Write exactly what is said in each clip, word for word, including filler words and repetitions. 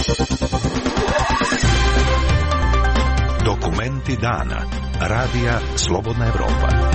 Dokumenti dana. Radija Slobodna Evropa.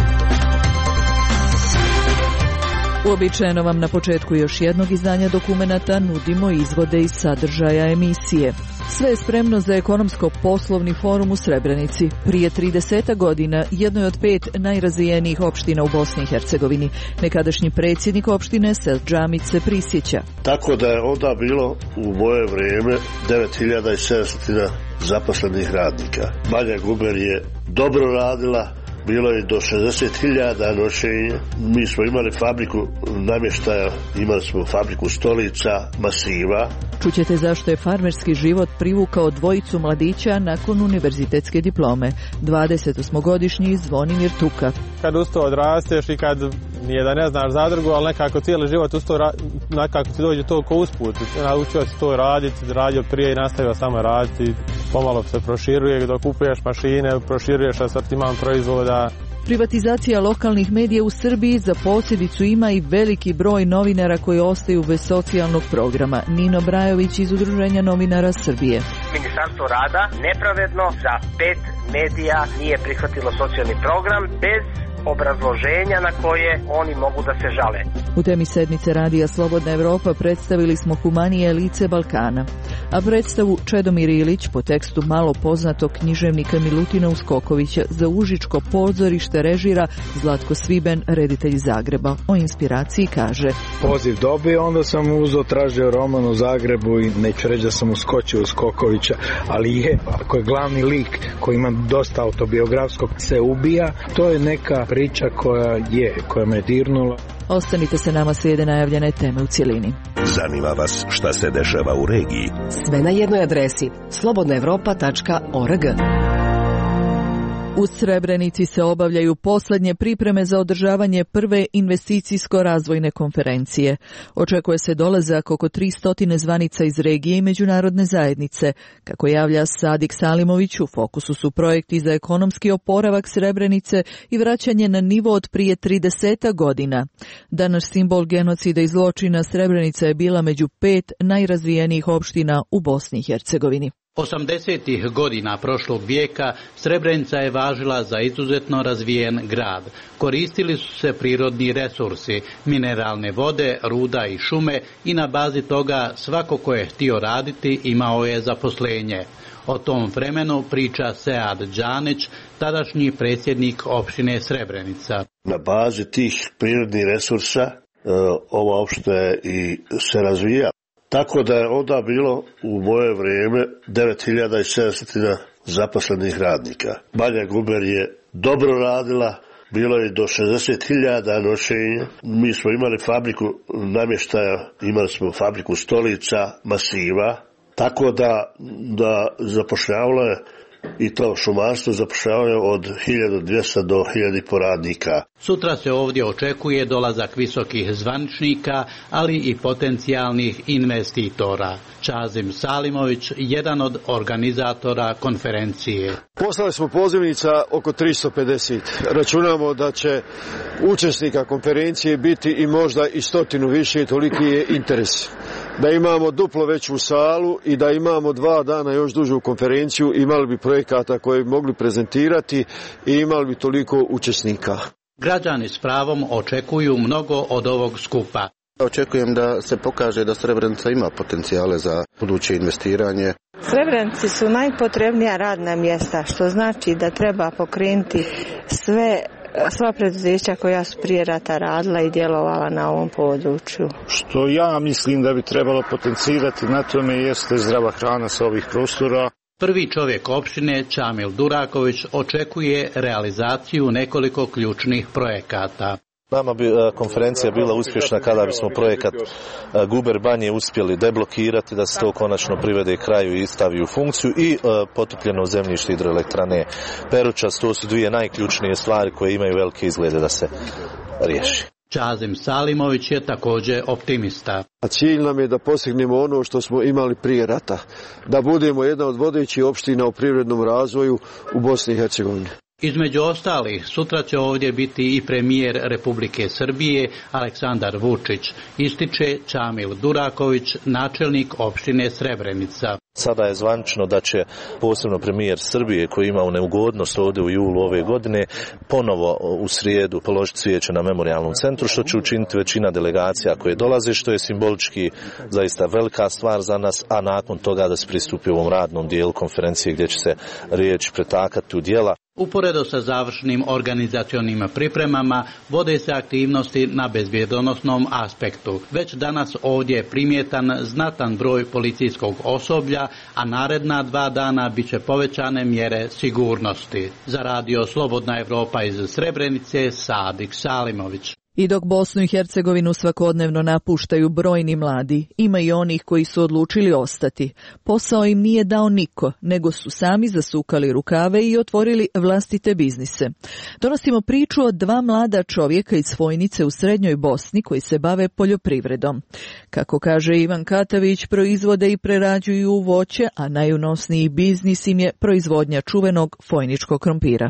Uobičajeno vam na početku još jednog izdanja dokumenata nudimo izvode iz sadržaja emisije. Sve je spremno za ekonomsko-poslovni forum u Srebrenici. Prije trideset godina jednoj od pet najrazvijenijih opština u Bosni i Hercegovini. Nekadašnji predsjednik opštine Seldžamić se prisjeća. Tako da je onda bilo u moje vrijeme devet hiljada sedamsto zaposlenih radnika. Banja Guber je dobro radila, bilo je do šezdeset hiljada noćenja. Mi smo imali fabriku namještaja, imali smo fabriku stolica, masiva. Čućete zašto je farmerski život privukao dvojicu mladića nakon univerzitetske diplome. dvadesetosmogodišnji Zvonimir Tuka. Kad uz to odrasteš i kad nije da ne znaš zadrugu, ali nekako cijeli život uz to, nekako ti dođe toliko usput. Naučio si to raditi, radio prije i nastavio samo raditi. Pomalo se proširuje, dok kupuješ mašine, proširuješ asortiman proizvoda. Privatizacija lokalnih medija u Srbiji za posljedicu ima i veliki broj novinara koji ostaju bez socijalnog programa. Nino Brajović iz Udruženja novinara Srbije. Ministarstvo rada nepravedno za pet medija nije prihvatilo socijalni program bez obrazloženja na koje oni mogu da se žale. U temi sedmice Radija Slobodna Evropa predstavili smo humanije lice Balkana, a predstavu Čedomir Ilić po tekstu malo poznatog književnika Milutina Uskokovića za Užičko pozorište režira Zlatko Sviben, reditelj Zagreba. O inspiraciji kaže: Poziv dobio, onda sam uzeo, tražio roman u Zagrebu i neću reći da sam uskočio Uskokovića, ali je, ako je glavni lik koji ima dosta autobiografskog se ubija, to je neka priča koja je, koja me dirnula. Ostanite se nama, slijede najavljene teme u cjelini. Zanima vas šta se dešava u regiji? Sve na jednoj adresi slobodna evropa tačka org. U Srebrenici se obavljaju posljednje pripreme za održavanje prve investicijsko-razvojne konferencije. Očekuje se dolazak oko tristo zvanica iz regije i međunarodne zajednice. Kako javlja Sadik Salimović, u fokusu su projekti za ekonomski oporavak Srebrenice i vraćanje na nivo od prije trideset godina. Danas simbol genocida i zločina Srebrenica je bila među pet najrazvijenijih opština u Bosni i Hercegovini. osamdesetih godina prošlog vijeka Srebrenica je važila za izuzetno razvijen grad. Koristili su se prirodni resursi, mineralne vode, ruda i šume i na bazi toga svako ko je htio raditi imao je zaposlenje. O tom vremenu priča Sead Đanić, tadašnji predsjednik opštine Srebrenica. Na bazi tih prirodnih resursa ova opština i se razvija. Tako da je onda bilo u moje vrijeme devet hiljada sedamsto zaposlenih radnika. Banja Guber je dobro radila, bilo je do šezdeset hiljada noćenja. Mi smo imali fabriku namještaja, imali smo fabriku stolica, masiva, tako da, da zapošljavalo je i to šumarstvo zapošljavanje od hiljadu dvjesto do hiljadu i po radnika. Sutra se ovdje očekuje dolazak visokih zvaničnika, ali i potencijalnih investitora. Čazim Salimović, jedan od organizatora konferencije. Poslali smo pozivnica oko tristo pedeset. Računamo da će učesnika konferencije biti i možda i stotinu više, toliki je interes. Da imamo duplo veću salu i da imamo dva dana još dužu konferenciju, imali bi projekata koje bi mogli prezentirati i imali bi toliko učesnika. Građani s pravom očekuju mnogo od ovog skupa. Očekujem da se pokaže da Srebrenica ima potencijale za buduće investiranje. Srebrenici su najpotrebnija radna mjesta, što znači da treba pokrenuti sve sva preduzeća koja su prije rata radila i djelovala na ovom području. Što ja mislim da bi trebalo potencirati na tome jeste zdrava hrana sa ovih prostora. Prvi čovjek opštine, Čamil Duraković, očekuje realizaciju nekoliko ključnih projekata. Nama bi konferencija bila uspješna kada bismo projekat Guber Banje uspjeli deblokirati, da se to konačno privede kraju i stavi u funkciju, i potopljeno zemljište hidroelektrane Peručac. To su dvije najključnije stvari koje imaju velike izglede da se riješi. Čazim Salimović je također optimista. A cilj nam je da postignemo ono što smo imali prije rata, da budemo jedna od vodećih opština u privrednom razvoju u Bosni i Hercegovini. Između ostalih, sutra će ovdje biti i premijer Republike Srbije Aleksandar Vučić, ističe Čamil Duraković, načelnik opštine Srebrenica. Sada je zvanično da će posebno premijer Srbije, koji ima neugodnost ovdje u julu ove godine, ponovo u srijedu položiti cvijeće na memorijalnom centru, što će učiniti većina delegacija koje dolaze, što je simbolički zaista velika stvar za nas, a nakon toga da se pristupi ovom radnom dijelu konferencije gdje će se riječi pretakati u djela. Uporedo sa završnim organizacionim pripremama vode se aktivnosti na bezbjedonosnom aspektu. Već danas ovdje je primjetan znatan broj policijskog osoblja, a naredna dva dana bit će povećane mjere sigurnosti. Za radio Slobodna Evropa iz Srebrenice, Sadik Salimović. I dok Bosnu i Hercegovinu svakodnevno napuštaju brojni mladi, ima i onih koji su odlučili ostati. Posao im nije dao niko, nego su sami zasukali rukave i otvorili vlastite biznise. Donosimo priču o dva mlada čovjeka iz Fojnice u srednjoj Bosni koji se bave poljoprivredom. Kako kaže Ivan Katavić, proizvode i prerađuju voće, a najunosniji biznis im je proizvodnja čuvenog fojničkog krompira.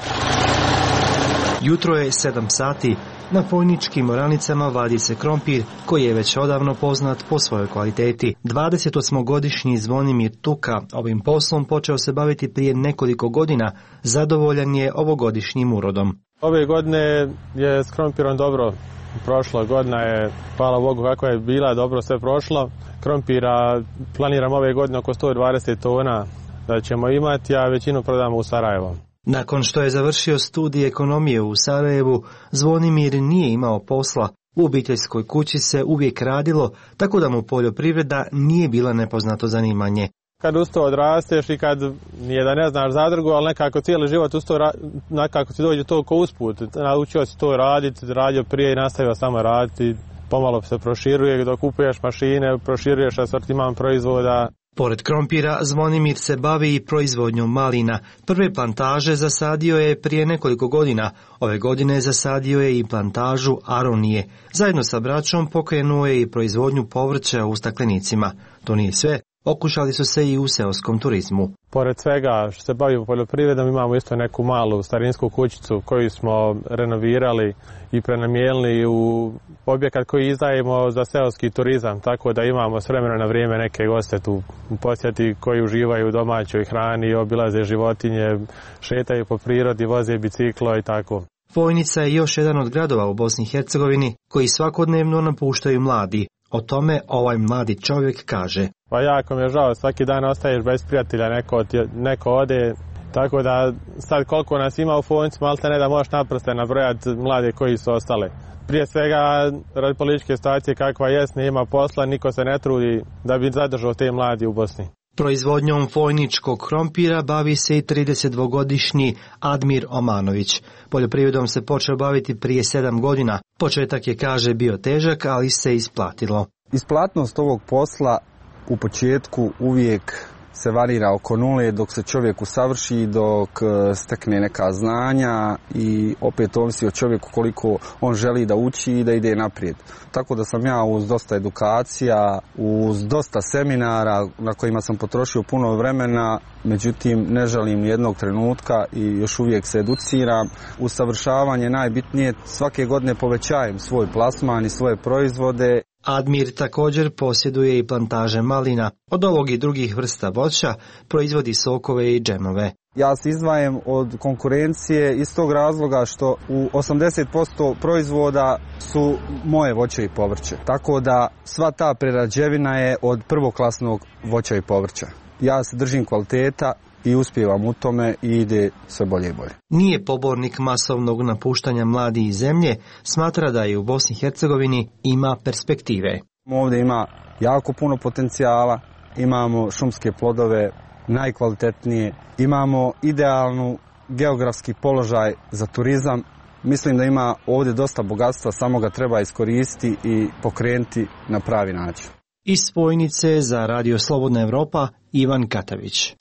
Jutro je sedam sati. Na fojničkim oranicama vadi se krompir koji je već odavno poznat po svojoj kvaliteti. dvadesetosmogodišnji Zvonimir Tuka ovim poslom počeo se baviti prije nekoliko godina. Zadovoljan je ovogodišnjim urodom. Ove godine je s krompirom dobro. Prošla godina je, hvala Bogu kako je bila, dobro sve prošlo. Krompira planiram ove godine oko sto dvadeset tona da ćemo imati, a većinu prodamo u Sarajevo. Nakon što je završio studij ekonomije u Sarajevu, Zvonimir nije imao posla. U obiteljskoj kući se uvijek radilo, tako da mu poljoprivreda nije bila nepoznato zanimanje. Kad uz to odrasteš i kad nije da ne znaš zadrugu, ali nekako cijeli život uz to, nekako ti dođe to ko usput. Naučio si to raditi, radio prije i nastavio samo raditi. Pomalo se proširuje, dok kupuješ mašine, proširuješ asortiman proizvoda. Pored krompira, Zvonimir se bavi i proizvodnjom malina. Prve plantaže zasadio je prije nekoliko godina. Ove godine zasadio je i plantažu aronije. Zajedno sa braćom pokrenuo je i proizvodnju povrća u staklenicima. To nije sve. Okušali su se i u seoskom turizmu. Pored svega što se bavimo poljoprivredom, imamo isto neku malu starinsku kućicu koju smo renovirali i prenamijenili u objekat koji izdajemo za seoski turizam, tako da imamo s vremena na vrijeme neke goste tu u posjeti koji uživaju u domaćoj hrani, obilaze životinje, šetaju po prirodi, voze biciklo i tako. Fojnica je još jedan od gradova u Bosni i Hercegovini koji svakodnevno napuštaju mladi. O tome ovaj mladi čovjek kaže. Pa jako mi je žao, svaki dan ostaješ bez prijatelja, neko, neko ode, tako da sad koliko nas ima u Fojnici, malte ne da možeš naprosto nabrojati mlade koji su ostale. Prije svega, radi političke situacije kakva jest, nema posla, niko se ne trudi da bi zadržao te mladi u Bosni. Proizvodnjom fojničkog krompira bavi se i tridesetdvogodišnji Admir Omanović. Poljoprivredom se počeo baviti prije sedam godina. Početak je, kaže, bio težak, ali se isplatilo. Isplatnost ovog posla u početku uvijek se varira oko nule dok se čovjek usavrši, dok stekne neka znanja i opet ovisi o čovjeku koliko on želi da uči i da ide naprijed. Tako da sam ja uz dosta edukacija, uz dosta seminara na kojima sam potrošio puno vremena, međutim ne žalim ni jednog trenutka i još uvijek se educiram. Usavršavanje najbitnije, svake godine povećajem svoj plasman i svoje proizvode. Admir također posjeduje i plantaže malina. Od ovog i drugih vrsta voća proizvodi sokove i džemove. Ja se izdvajam od konkurencije iz tog razloga što u osamdeset posto proizvoda su moje voće i povrće. Tako da sva ta prerađevina je od prvoklasnog voća i povrća. Ja se držim kvaliteta i uspijevam u tome i ide sve bolje i bolje. Nije pobornik masovnog napuštanja mladih iz zemlje, smatra da je u Bosni i Hercegovini ima perspektive. Ovdje ima jako puno potencijala, imamo šumske plodove, najkvalitetnije, imamo idealnu geografski položaj za turizam. Mislim da ima ovdje dosta bogatstva, samo ga treba iskoristiti i pokrenuti na pravi način. Iz Fojnice za Radio Slobodna Evropa, Ivan Katavić.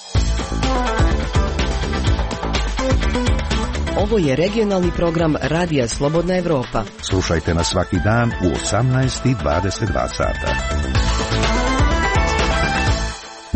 Ovo je regionalni program Radija Slobodna Evropa. Slušajte nas svaki dan u osamnaest i dvadeset dva sata.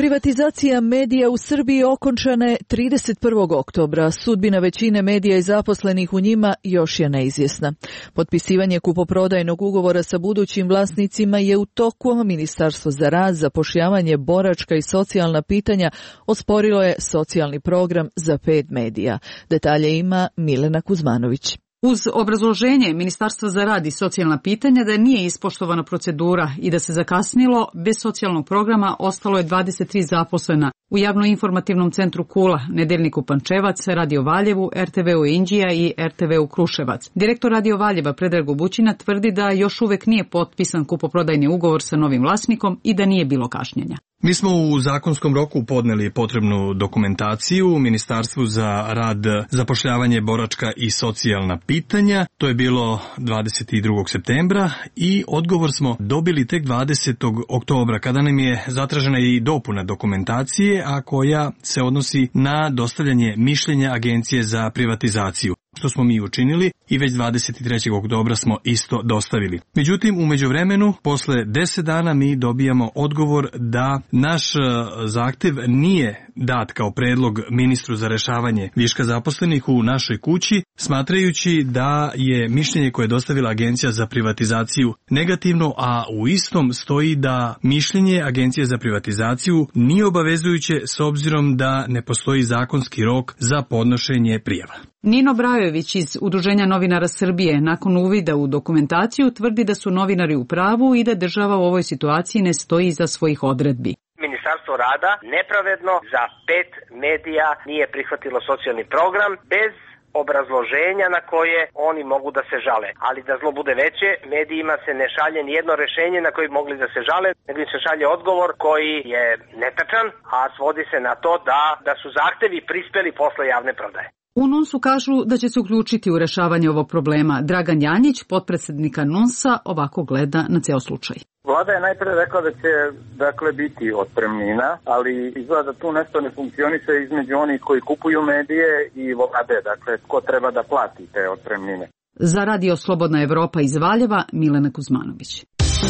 Privatizacija medija u Srbiji okončana je trideset prvog oktobra. Sudbina većine medija i zaposlenih u njima još je neizvjesna. Potpisivanje kupoprodajnog ugovora sa budućim vlasnicima je u toku, a Ministarstvo za rad, zapošljavanje, boračka i socijalna pitanja osporilo je socijalni program za pet medija. Detalje ima Milena Kuzmanović. Uz obrazloženje Ministarstva za rad i socijalna pitanja da nije ispoštovana procedura i da se zakasnilo, bez socijalnog programa ostalo je dvadeset tri zaposlena u javno-informativnom centru Kula, Nedeljniku Pančevac, Radio Valjevu, er te ve-u Inđija i er te ve-u Kruševac. Direktor Radio Valjeva Predrag Bućina tvrdi da još uvek nije potpisan kupoprodajni ugovor sa novim vlasnikom i da nije bilo kašnjenja. Mi smo u zakonskom roku podneli potrebnu dokumentaciju u Ministarstvu za rad, zapošljavanje, boračka i socijalna pitanja. To je bilo dvadeset drugog septembra i odgovor smo dobili tek dvadesetog oktobra kada nam je zatražena i dopuna dokumentacije, a koja se odnosi na dostavljanje mišljenja Agencije za privatizaciju, što smo mi učinili i već dvadeset trećeg oktobra smo isto dostavili. Međutim, u međuvremenu, posle deset dana mi dobijamo odgovor da naš zahtev nije dat kao predlog ministru za rešavanje viška zaposlenih u našoj kući, smatrajući da je mišljenje koje je dostavila Agencija za privatizaciju negativno, a u istom stoji da mišljenje Agencije za privatizaciju nije obavezujuće s obzirom da ne postoji zakonski rok za podnošenje prijava. Nino Brajović iz Udruženja novinara Srbije nakon uvida u dokumentaciju tvrdi da su novinari u pravu i da država u ovoj situaciji ne stoji iza svojih odredbi. Ministarstvo rada nepravedno za pet medija nije prihvatilo socijalni program bez obrazloženja na koje oni mogu da se žale. Ali da zlo bude veće, medijima se ne šalje ni jedno rešenje na koje bi mogli da se žale, nego im se šalje odgovor koji je netačan, a svodi se na to da, da su zahtevi prispeli posle javne prodaje. U NUNS-u kažu da će se uključiti u rešavanje ovog problema. Dragan Janjić, potpredsednika NUNS-a, ovako gleda na ceo slučaj. Vlada je najpre rekla da će dakle biti otpremnina, ali izgleda da tu nešto ne funkcioniše između onih koji kupuju medije i vlade, dakle ko treba da plati te otpremnine. Za Radio Slobodna Evropa iz Valjeva, Milena Kuzmanović.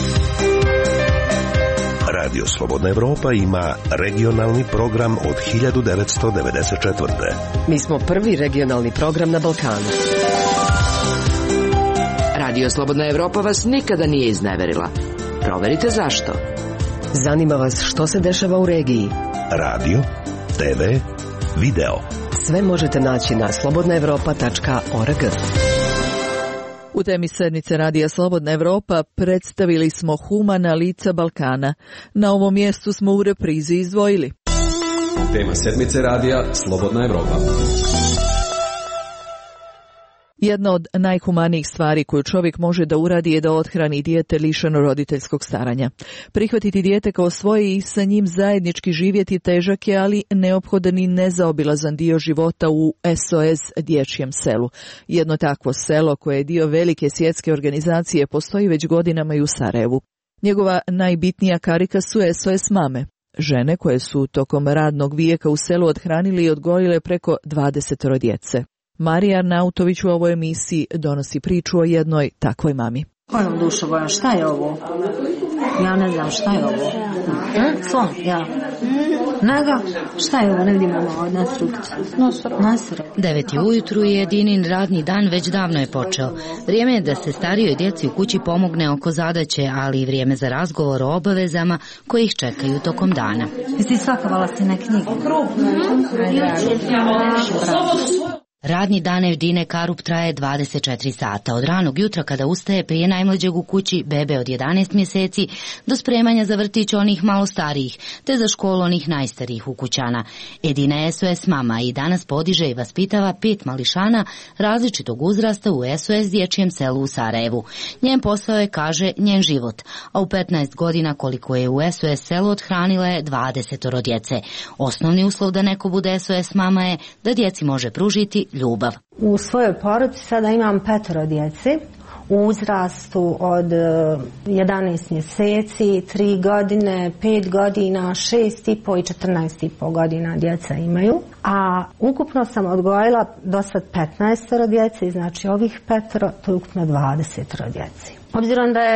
Radio Slobodna Evropa ima regionalni program od hiljadu devetsto devedeset četvrte. Mi smo prvi regionalni program na Balkanu. Radio Slobodna Evropa vas nikada nije izneverila. Proverite zašto. Zanima vas što se dešava u regiji. Radio, te ve, video. Sve možete naći na slobodna evropa tačka org. U temi sedmice Radija Slobodna Evropa predstavili smo humana lica Balkana. Na ovom mjestu smo u reprizi izdvojili. Tema sedmice Radija Slobodna Evropa. Jedna od najhumanijih stvari koju čovjek može da uradi je da othrani dijete lišeno roditeljskog staranja. Prihvatiti dijete kao svoje i sa njim zajednički živjeti težak je, ali neophodan i nezaobilazan dio života u es o es dječjem selu. Jedno takvo selo koje je dio velike svjetske organizacije postoji već godinama i u Sarajevu. Njegova najbitnija karika su es o es mame. Žene koje su tokom radnog vijeka u selu othranili i odgojile preko dvadesetoro djece. Marija Arnautović u ovoj emisiji donosi priču o jednoj takvoj mami. Kojom dušo Bojan, šta je ovo? Ja ne znam šta je ovo. Slon, ja. Nego, šta je ovo, ne vidimo ovo, nasruk. Deveti ujutru je jedinin radni dan već davno je počeo. Vrijeme je da se starijoj djeci u kući pomogne oko zadaće, ali i vrijeme za razgovor o obavezama koji ih čekaju tokom dana. Jesi svakavala si na knjigu? Radni dan Evdine Karup traje dvadeset četiri sata, od ranog jutra kada ustaje prije najmlađeg u kući, bebe od jedanaest mjeseci, do spremanja za vrtić onih malo starijih, te za školu onih najstarijih ukućana. Edina je es o es mama i danas podiže i vaspitava pet mališana različitog uzrasta u es o es dječjem selu u Sarajevu. Njen posao je, kaže, njen život, a u petnaest godina koliko je u es o es selu othranila je dvadesetoro djece. Osnovni uslov da neko bude es o es mama je da djeci može pružiti ljubav. U svojoj porodici sada imam petoro djece u uzrastu od jedanaest mjeseci, tri godine, pet godina, šest i po i četrnaest i po godina djeca imaju. A ukupno sam odgojila do sad petnaestoro djece, znači ovih petoro, to je ukupno dvadesetoro djece. Obzirom da je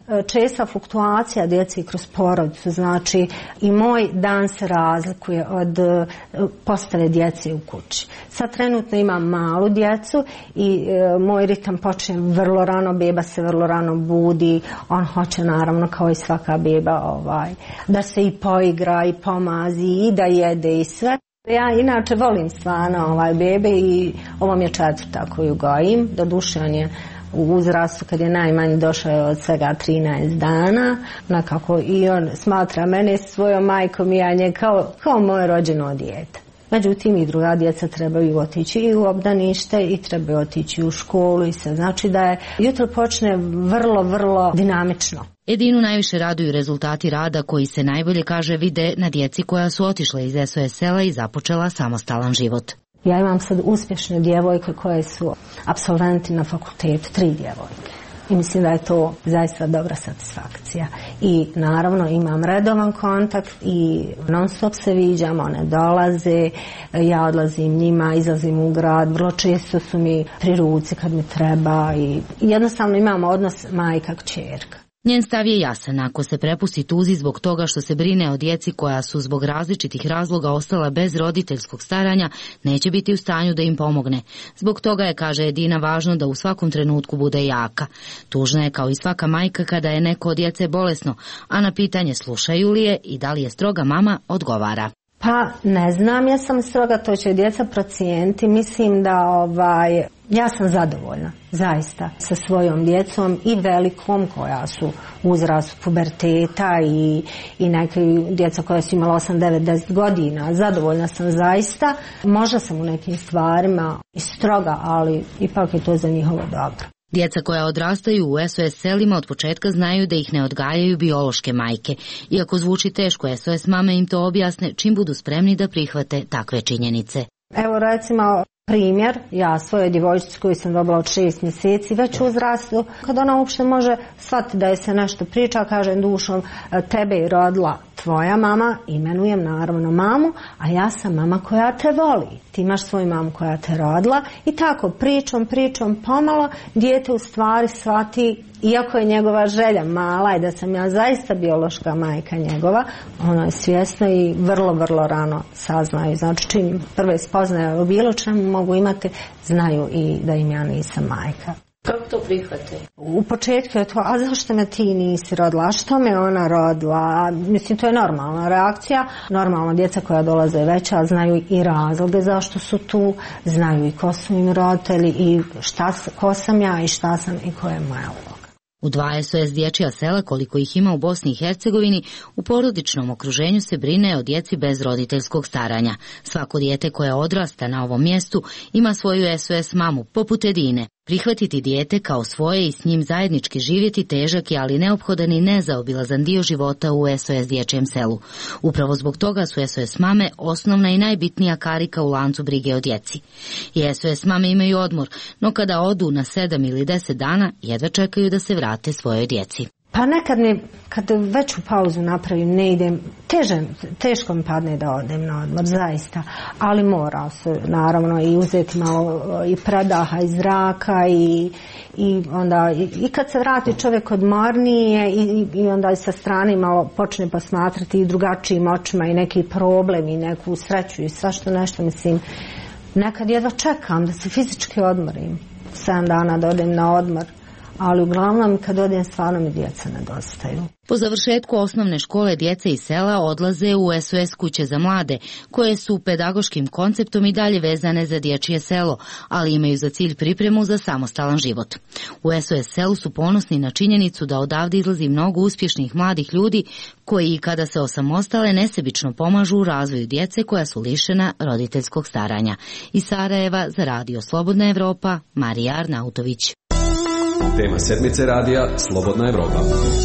česta fluktuacija djeci kroz porodicu, znači i moj dan se razlikuje od postave djece u kući. Sad trenutno imam malu djecu i e, moj ritam počne vrlo rano, beba se vrlo rano budi, on hoće naravno kao i svaka beba ovaj, da se i poigra i pomazi i da jede i sve. Ja inače volim stvarno ovaj bebe i ovo mi je četvrta koju gojim, doduše on je u uzrastu kad je najmanji došao od svega trinaest dana, nekako i on smatra mene svojom majkom i ja nje kao, kao moje rođeno dijete. Međutim i druga djeca trebaju otići i u obdanište i trebaju otići u školu i sve. Znači da je jutro počne vrlo, vrlo dinamično. Edinu najviše raduju rezultati rada koji se najbolje, kaže, vide na djeci koja su otišle iz S O S sela i započela samostalan život. Ja imam sad uspješne djevojke koje su apsolventi na fakultetu, tri djevojke. I mislim da je to zaista dobra satisfakcija. I naravno imam redovan kontakt i non stop se viđam, one dolaze, ja odlazim njima, izlazim u grad, vrlo često su mi pri ruci kad mi treba i jednostavno imam odnos majka-kćerka. Njen stav je jasan, ako se prepusti tuzi zbog toga što se brine o djeci koja su zbog različitih razloga ostala bez roditeljskog staranja, neće biti u stanju da im pomogne. Zbog toga je, kaže Edina, važno da u svakom trenutku bude jaka. Tužna je kao i svaka majka kada je neko od djece bolesno, a na pitanje slušaju li je i da li je stroga mama, odgovara. Pa ne znam, ja sam stroga, to će djeca procijeniti. Mislim da ovaj, ja sam zadovoljna, zaista, sa svojom djecom i velikom koja su u uzrastu puberteta i, i neke djeca koja su imala osam, devet, deset godina. Zadovoljna sam zaista. Možda sam u nekim stvarima i stroga, ali ipak je to za njihovo dobro. Djeca koja odrastaju u S O S selima od početka znaju da ih ne odgajaju biološke majke. Iako zvuči teško, S O S mame im to objasne čim budu spremni da prihvate takve činjenice. Evo recimo primjer, ja svojoj djevojčici koju sam dobila od šest mjeseci već u uzrastu, kad ona uopšte može shvatiti da je se nešto priča, kažem dušom, tebe je rodila tvoja mama, imenujem naravno mamu, a ja sam mama koja te voli. Ti imaš svoju mamu koja te rodila i tako pričom, pričom, pomalo dijete u stvari shvati, iako je njegova želja mala i da sam ja zaista biološka majka njegova, ono je svjesno i vrlo, vrlo rano saznaju. Znači čim prve spoznaje o bilo čemu mogu imati, znaju i da im ja nisam majka. Kako to prihvate? U početku je to, a zašto me ti nisi rodila, a što me ona rodila? Mislim, to je normalna reakcija. Normalno, djeca koja dolaze veća znaju i razloge zašto su tu, znaju i ko su im roditelji i šta, ko sam ja i šta sam i koja je moja uloga. U dva S O S dječja sela, koliko ih ima u Bosni i Hercegovini, u porodičnom okruženju se brine o djeci bez roditeljskog staranja. Svako dijete koje odrasta na ovom mjestu ima svoju S O S mamu, poput Edine. Prihvatiti dijete kao svoje i s njim zajednički živjeti težak je, ali neophodan i nezaobilazan dio života u S O S dječjem selu. Upravo zbog toga su S O S mame osnovna i najbitnija karika u lancu brige o djeci. I S O S mame imaju odmor, no kada odu na sedam ili deset dana, jedva čekaju da se vrate svojoj djeci. Pa nekad mi, kad veću pauzu napravim, ne idem, teže, teško mi padne da odem na odmor, zaista, ali mora se naravno i uzeti malo i predaha i zraka i, i onda i, i kad se vrati čovjek odmornije i, i onda sa strane malo počne posmatrati i drugačijim očima i neki problem i neku sreću i svašta nešto, mislim, nekad jedva čekam da se fizički odmorim, sedam dana da odem na odmor. Ali uglavnom kad odem stvarno mi djeca nedostaju. Po završetku osnovne škole djeca iz sela odlaze u S O S kuće za mlade, koje su pedagoškim konceptom i dalje vezane za dječje selo, ali imaju za cilj pripremu za samostalan život. U S O S selu su ponosni na činjenicu da odavde izlazi mnogo uspješnih mladih ljudi koji, kada se osamostale, nesebično pomažu u razvoju djece koja su lišena roditeljskog staranja. Iz Sarajeva za Radio Slobodna Evropa, Marija Arnautović. Tema sedmice radija Slobodna Evropa.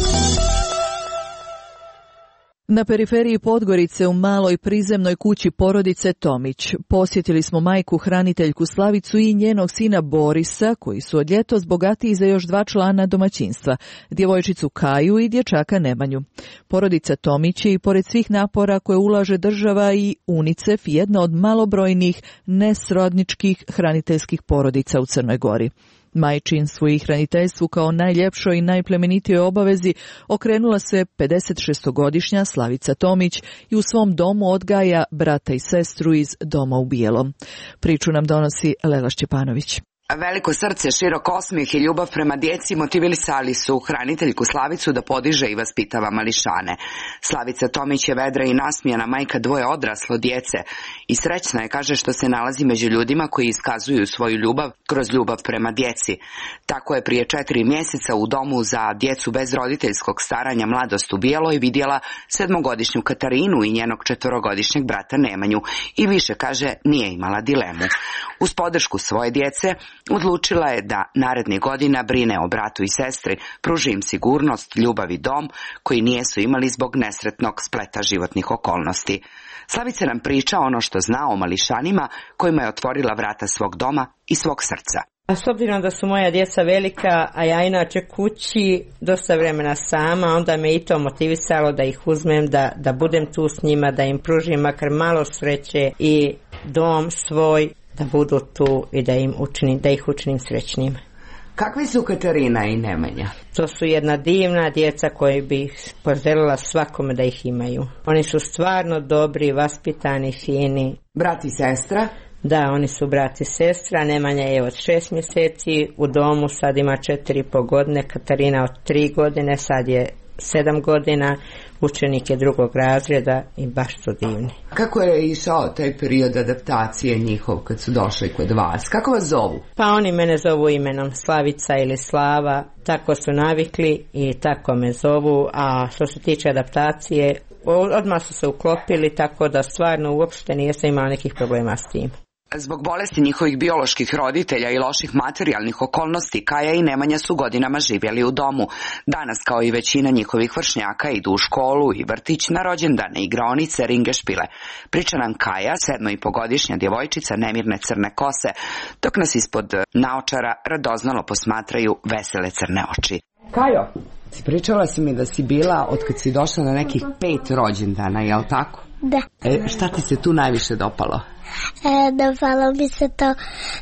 Na periferiji Podgorice u maloj prizemnoj kući porodice Tomić posjetili smo majku hraniteljku Slavicu i njenog sina Borisa, koji su od ljetos bogatiji za još dva člana domaćinstva, djevojčicu Kaju i dječaka Nemanju. Porodica Tomić je i pored svih napora koje ulaže država i UNICEF jedna od malobrojnih nesrodničkih hraniteljskih porodica u Crnoj Gori. Majčinstvu i hraniteljstvu kao najljepšoj i najplemenitijoj obavezi okrenula se pedesetšestogodišnja Slavica Tomić i u svom domu odgaja brata i sestru iz Doma u bijelom. Priču nam donosi Lela Šćepanović. Veliko srce, širok osmijeh i ljubav prema djeci motivisali su hraniteljku Slavicu da podiže i vaspitava mališane. Slavica Tomić je vedra i nasmijana majka dvoje odraslo djece i srećna je, kaže, što se nalazi među ljudima koji iskazuju svoju ljubav kroz ljubav prema djeci. Tako je prije četiri mjeseca u domu za djecu bez roditeljskog staranja Mladost u Bijeloj vidjela sedmogodišnju Katarinu i njenog četvorogodišnjeg brata Nemanju i više, kaže, nije imala dilemu. Uz podršku svoje djece odlučila je da narednih godina brine o bratu i sestri, pruži im sigurnost, ljubav i dom koji nijesu imali zbog nesretnog spleta životnih okolnosti. Slavica nam priča ono što zna o mališanima kojima je otvorila vrata svog doma i svog srca. A s obzirom da su moja djeca velika, a ja inače kući dosta vremena sama, onda me i to motivisalo da ih uzmem, da, da budem tu s njima, da im pružim makar malo sreće i dom svoj, da budu tu i da, im učinim, da ih učinim srećnim. Kakvi su Katarina i Nemanja? To su jedna divna djeca koji bi poželjela svakome da ih imaju. Oni su stvarno dobri, vaspitani, fini. Brat i sestra? Da, oni su brat i sestra. Nemanja je od šest mjeseci, u domu sad ima četiri i po godine, Katarina od tri godine, sad je sedam godina, učenik je drugog razreda i baš su divni. Kako je išao taj period adaptacije njihov kad su došli kod vas? Kako vas zovu? Pa oni mene zovu imenom Slavica ili Slava, tako su navikli i tako me zovu, a što se tiče adaptacije, odmah su se uklopili, tako da stvarno uopšte nisam imala nekih problema s tim. Zbog bolesti njihovih bioloških roditelja i loših materijalnih okolnosti, Kaja i Nemanja su godinama živjeli u domu. Danas, kao i većina njihovih vršnjaka, idu u školu i vrtić, na rođendane, igraonice, ringešpile. Priča nam Kaja, sedmo i pogodišnja djevojčica nemirne crne kose, dok nas ispod naočara radoznalo posmatraju vesele crne oči. Kajo, pričala si mi da si bila od kad si došla na nekih pet rođendana, jel tako? Da. E, šta ti se tu najviše dopalo? E, dopalo mi se to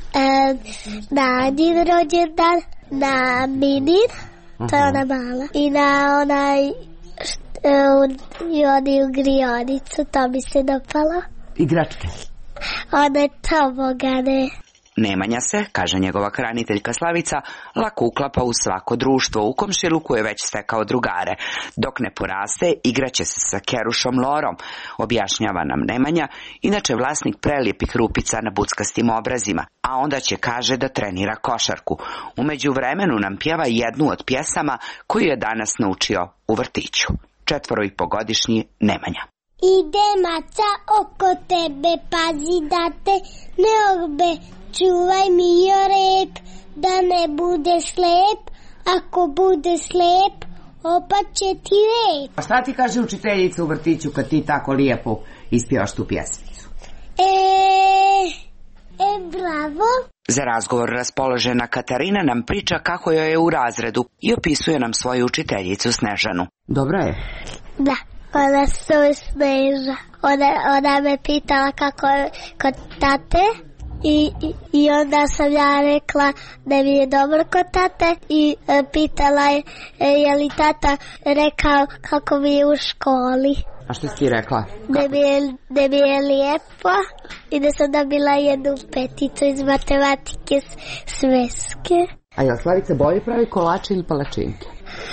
e, na Anjin rođendan, na Minin, to je ona mala, i na onaj št, e, i oni u grionicu, to mi se dopalo. Igračke? One tobogane. Nemanja se, kaže njegova hraniteljka Slavica, lako uklapa u svako društvo. U komšiluku je već stekao drugare. Dok ne poraste, igraće se sa kerušom Lorom, objašnjava nam Nemanja, inače vlasnik prelijepih rupica na buckastim obrazima, a onda će, kaže, da trenira košarku. U međuvremenu nam pjeva jednu od pjesama koju je danas naučio u vrtiću. Četvoro i pogodišnji Nemanja. Ide maca oko tebe, pazi da te ne orbe, čuvaj mi jo rep, da ne bude slep, ako bude slep, opat će ti rep. A šta ti kaže učiteljica u vrtiću kad ti tako lijepo ispjevaš tu pjesmicu? E, e, bravo. Za razgovor raspoložena Katarina nam priča kako joj je u razredu i opisuje nam svoju učiteljicu Snežanu. Dobra je? Da. Ona se zove Sneža. Ona, ona me pitala kako je kod tate i, i, i onda sam ja rekla da mi je dobro kod tate i e, pitala je e, je li tata rekao kako mi je u školi. A što si ti rekla? Da mi je, da mi je lijepo i da sam dobila jednu peticu iz matematike sveske. A je Slavica bolje pravi kolače ili palačinke?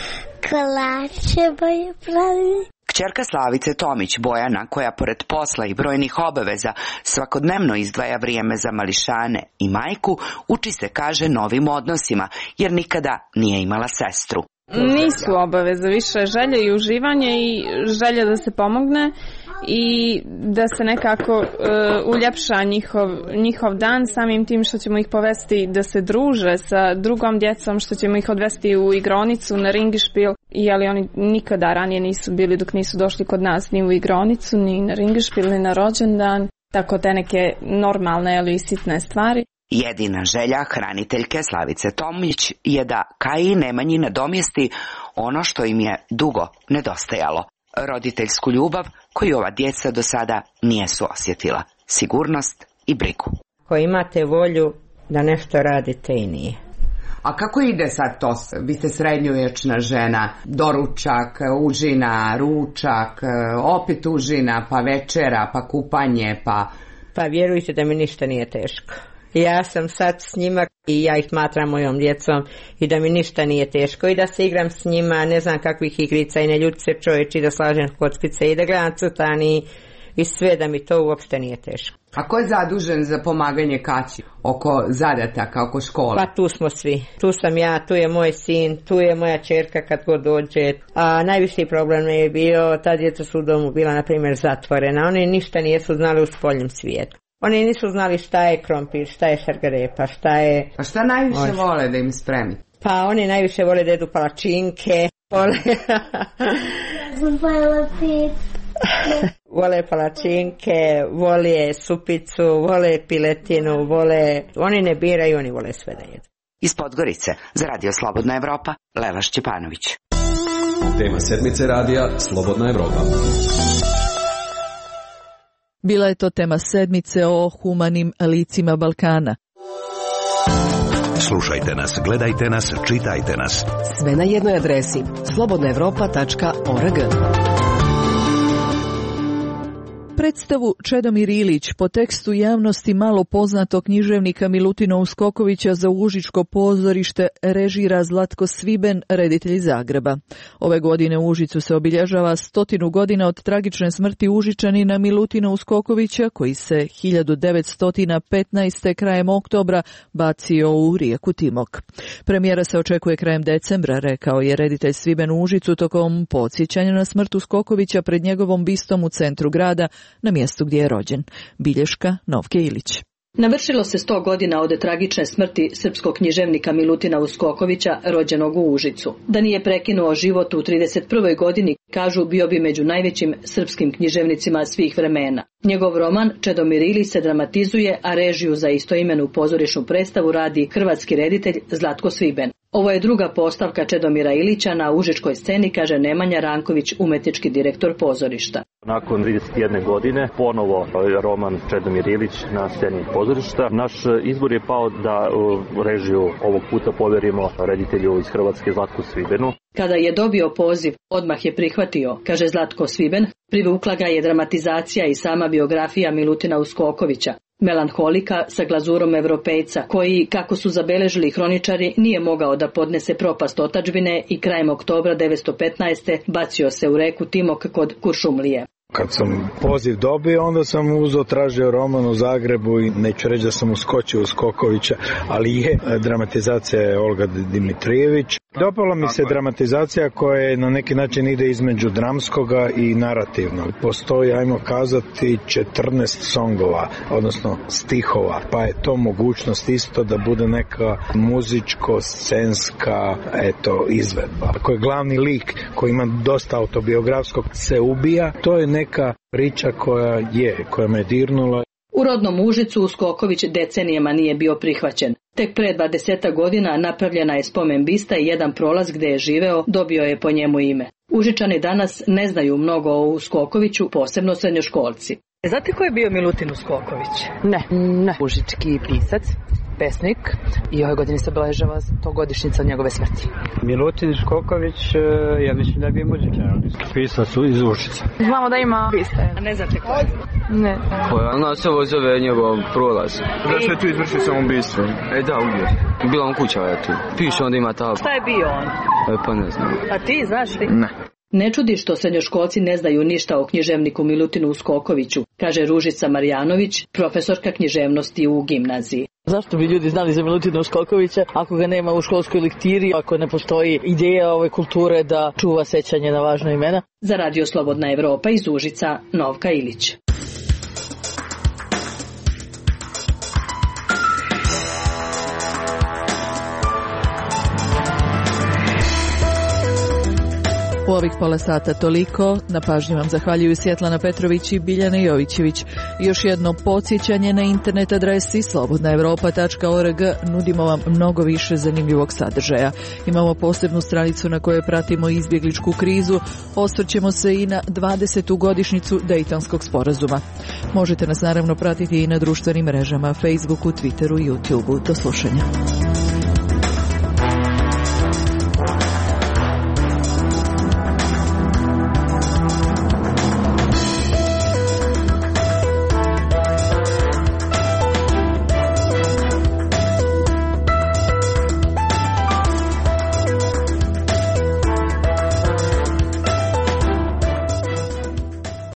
Kolače bolje pravi. Kćerka Slavice Tomić, Bojana, koja pored posla i brojnih obaveza svakodnevno izdvaja vrijeme za mališane i majku, uči se, kaže, novim odnosima, jer nikada nije imala sestru. Nisu obaveze, više želje i uživanje i želja da se pomogne i da se nekako uh, uljepša njihov, njihov dan samim tim što ćemo ih povesti da se druže sa drugom djecom, što ćemo ih odvesti u igronicu, na ringišpil, jeli oni nikada ranije nisu bili dok nisu došli kod nas ni u igronicu, ni na ringišpil, ni na rođendan, tako te neke normalne ili sitne stvari. Jedina želja hraniteljke Slavice Tomić je da Kaji i Nemanji nadomjesti ono što im je dugo nedostajalo. Roditeljsku ljubav koju ova djeca do sada nijesu osjetila. Sigurnost i brigu. Ako imate volju da nešto radite i nije. A kako ide sad to? Vi ste srednjovječna žena, doručak, užina, ručak, opet užina, pa večera, pa kupanje, pa... Pa vjerujte da mi ništa nije teško. Ja sam sad s njima i ja ih smatram mojom djecom i da mi ništa nije teško i da se igram s njima, ne znam kakvih igrica i ne ljuti se čovječi, da slažem kockice i da gledam crtani i sve, da mi to uopšte nije teško. A ko je zadužen za pomaganje Kaći oko zadataka, oko škole? Pa tu smo svi. Tu sam ja, tu je moj sin, tu je moja čerka kad god dođe. A najviši problem je bio, ta djeca su u domu bila, na primjer, zatvorena. Oni ništa nisu znali u spoljnom svijetu. Oni nisu znali šta je krompir, šta je šargarepa, šta je... A šta najviše Oš... vole da im spremi? Pa oni najviše vole da jedu palačinke, vole... Vole picu. Vole palačinke, vole supicu, vole piletinu, vole... Oni ne biraju, oni vole sve da jedu. Iz Podgorice, za Radio Slobodna Evropa, Leva Šćepanović. Tema sedmice radija Slobodna Evropa. Bila je to tema sedmice o humanim licima Balkana. Slušajte nas, gledajte nas, čitajte nas. Sve na jednoj adresi slobodna evropa tačka org. Predstavu Čedomir Ilić po tekstu javnosti malo poznatog književnika Milutina Uskokovića za Užičko pozorište režira Zlatko Sviben, reditelj Zagreba. Ove godine u Užicu se obilježava stotinu godina od tragične smrti Užičanina Milutina Uskokovića, koji se hiljadu devetsto petnaeste. krajem oktobra bacio u rijeku Timok. Premijera se očekuje krajem decembra, rekao je reditelj Sviben u Užicu tokom podsjećanja na smrt Uskokovića pred njegovom bistom u centru grada, na mjestu gdje je rođen. Bilješka Novke Ilić. Navršilo se sto godina od tragične smrti srpskog književnika Milutina Uskokovića, rođenog u Užicu. Da nije prekinuo život u trideset prvoj godini, kažu, bio bi među najvećim srpskim književnicima svih vremena. Njegov roman Čedomir Ilić se dramatizuje, a režiju za istoimenu pozorišnu predstavu radi hrvatski reditelj Zlatko Sviben. Ovo je druga postavka Čedomira Ilića na užičkoj sceni, kaže Nemanja Ranković, umetnički direktor pozorišta. Nakon trideset jedne godine ponovo roman Čedomir Ilić na sceni pozorišta. Naš izbor je pao da režiju ovog puta povjerimo reditelju iz Hrvatske Zlatku Svibenu. Kada je dobio poziv, odmah je prihvatio, kaže Zlatko Sviben. Privukla ga je dramatizacija i sama biografija Milutina Uskokovića. Melanholika sa glazurom Evropejca, koji, kako su zabeležili hroničari, nije mogao da podnese propast otadžbine i krajem oktobra devetsto petnaeste. bacio se u reku Timok kod Kuršumlije. Kad sam poziv dobio, onda sam uzeo, tražio roman u Zagrebu i neću reći da sam uskočio u Skokovića, ali je dramatizacija je Olga Dimitrijević. Dopala mi se dramatizacija koja na neki način ide između dramskoga i narativnog. Postoji, ajmo kazati, četrnaest songova, odnosno stihova, pa je to mogućnost isto da bude neka muzičko-scenska eto, izvedba. Ako je glavni lik koji ima dosta autobiografskog se ubija, to je neka priča koja je, koja me dirnula. U rodnom Užicu Uskoković decenijama nije bio prihvaćen. Tek pre dvadeset godina napravljena je spomen bista i jedan prolaz gde je živeo dobio je po njemu ime. Užičani danas ne znaju mnogo o Uskokoviću, posebno srednjoškolci. Znate ko je bio Milutin Uskoković? Ne. Ne. Užički pisac, pesnik i ove godine se obeležava stogodišnjica od njegove smrti. Milutin Uskoković, ja mislim da je bio muzičar, pisac iz Užica. Znamo da ima biste. A ne znate ko je? Ne. Ona se ovo zove njegov prolaz. Zašto je tu izvršio samoubistvo? E da, uvijek. Bila on kuća, eto. Piše onda ima ta... Šta je bio on? E, pa ne znam. A ti, znaš ti? Ne. Ne čudi što srednjoškolci ne znaju ništa o književniku Milutinu Uskokoviću, kaže Ružica Marjanović, profesorka književnosti u gimnaziji. Zašto bi ljudi znali za Milutina Uskokovića ako ga nema u školskoj lektiri, ako ne postoji ideja ove kulture da čuva sećanje na važna imena? Za Radio Slobodna Evropa iz Užica, Novka Ilić. U ovih pola sata toliko. Na pažnji vam zahvaljuju Svjetlana Petrović i Biljana Jovićević. Još jedno podsjećanje na internet adresi slobodna evropa tačka org. Nudimo vam mnogo više zanimljivog sadržaja. Imamo posebnu stranicu na kojoj pratimo izbjegličku krizu. Osvrćemo se i na dvadesetu godišnjicu Dejtonskog sporazuma. Možete nas naravno pratiti i na društvenim mrežama, Facebooku, Twitteru i YouTubeu. Do slušanja.